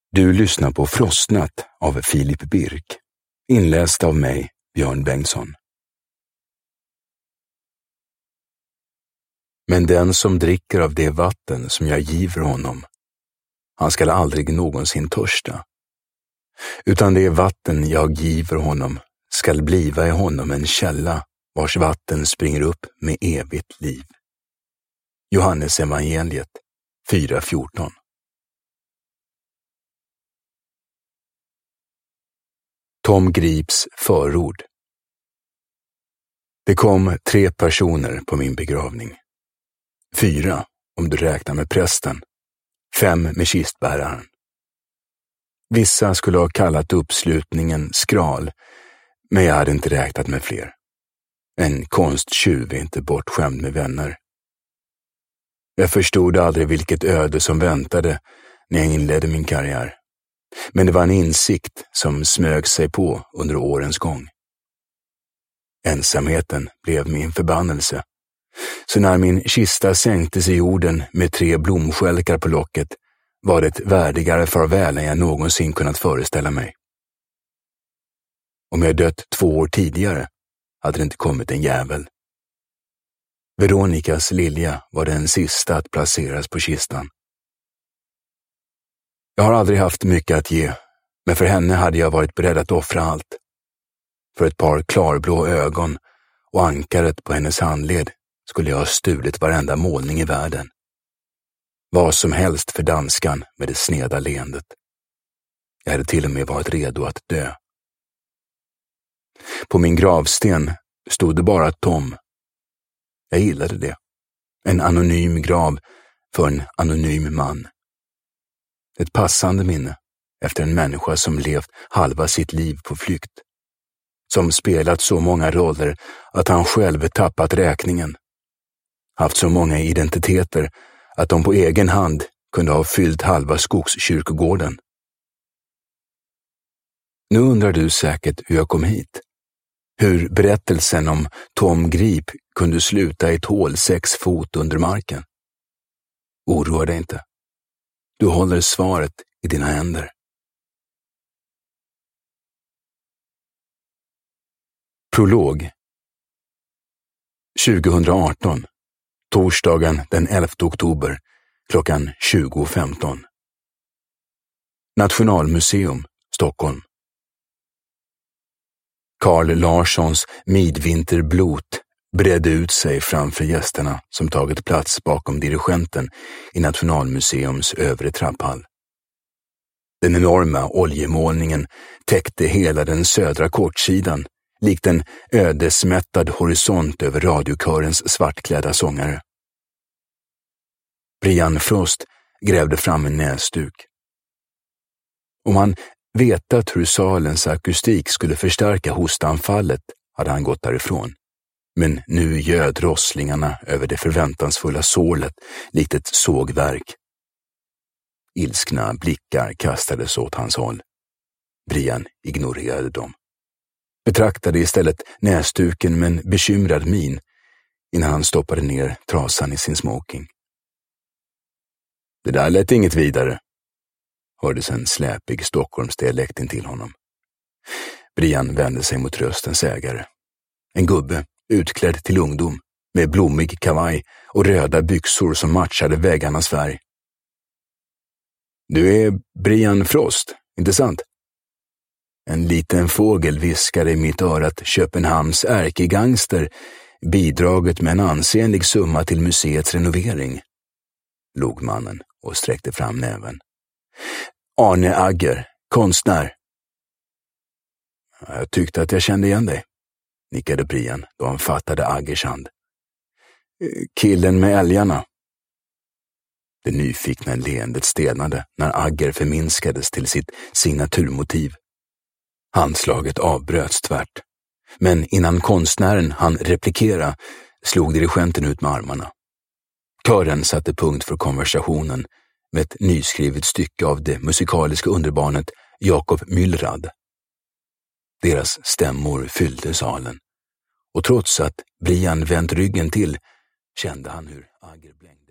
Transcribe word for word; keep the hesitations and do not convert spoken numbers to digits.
Du lyssnar på Frostnatt av Filip Birk, inläst av mig, Björn Bengtsson. Men den som dricker av det vatten som jag giver honom, han skall aldrig någonsin törsta. Utan det vatten jag giver honom skall bliva i honom en källa, vars vatten springer upp med evigt liv. Johannes evangeliet fyra fjorton. Tom Grips förord. Det kom tre personer på min begravning. Fyra, om du räknar med prästen. Fem med kistbäraren. Vissa skulle ha kallat uppslutningen skral, men jag hade inte räknat med fler. En konsttjuv är inte bortskämd med vänner. Jag förstod aldrig vilket öde som väntade när jag inledde min karriär. Men det var en insikt som smög sig på under årens gång. Ensamheten blev min förbannelse. Så när min kista sänktes i jorden med tre blomskälkar på locket var det ett värdigare farväl än jag någonsin kunnat föreställa mig. Om jag dött två år tidigare hade det inte kommit en jävel. Veronikas lilja var den sista att placeras på kistan. Jag har aldrig haft mycket att ge, men för henne hade jag varit beredd att offra allt. För ett par klarblå ögon och ankaret på hennes handled skulle jag ha stulit varenda målning i världen. Vad som helst för danskan med det sneda leendet. Jag hade till och med varit redo att dö. På min gravsten stod det bara Tom. Jag gillade det. En anonym grav för en anonym man. Ett passande minne efter en människa som levt halva sitt liv på flykt. Som spelat så många roller att han själv tappat räkningen. Haft så många identiteter att de på egen hand kunde ha fyllt halva skogskyrkogården. Nu undrar du säkert hur jag kom hit. Hur berättelsen om Tom Grip kunde sluta i ett hål sex fot under marken. Oroa dig inte. Du håller svaret i dina händer. Prolog. tjugohundraarton. Torsdagen den elfte oktober klockan tjugo femton. Nationalmuseum, Stockholm. Carl Larssons midvinterblot bredde ut sig framför gästerna som tagit plats bakom dirigenten i Nationalmuseums övre trapphall. Den enorma oljemålningen täckte hela den södra kortsidan, likt en ödesmättad horisont över radiokörens svartklädda sångare. Brian Frost grävde fram en näsduk. Om han vetat hur salens akustik skulle förstärka hostanfallet hade han gått därifrån. Men nu göd rosslingarna över det förväntansfulla sålet likt ett sågverk. Ilskna blickar kastades åt hans håll. Brian ignorerade dem. Betraktade istället näsduken med en bekymrad min innan han stoppade ner trasan i sin smoking. Det där lät inget vidare, hördes en släpig Stockholmsdialekt in till honom. Brian vände sig mot röstens ägare. En gubbe, utklädd till ungdom, med blommig kavaj och röda byxor som matchade väggarnas färg. Du är Brian Frost, inte sant? En liten fågel viskade i mitt öra att Köpenhamns ärkegangster bidragit med en ansenlig summa till museets renovering. Log mannen och sträckte fram näven. Arne Agger, konstnär. Jag tyckte att jag kände igen dig, nickade Brian då han fattade Aggers hand. Killen med älgarna. Det nyfikna leendet stelnade när Agger förminskades till sitt signaturmotiv. Handslaget avbröts tvärt. Men innan konstnären hann replikera slog dirigenten ut med armarna. Kören satte punkt för konversationen med ett nyskrivet stycke av det musikaliska underbarnet Jakob Mühlrad. Deras stämmor fyllde salen. Och trots att Brian vänt ryggen till kände han hur Agger blängde.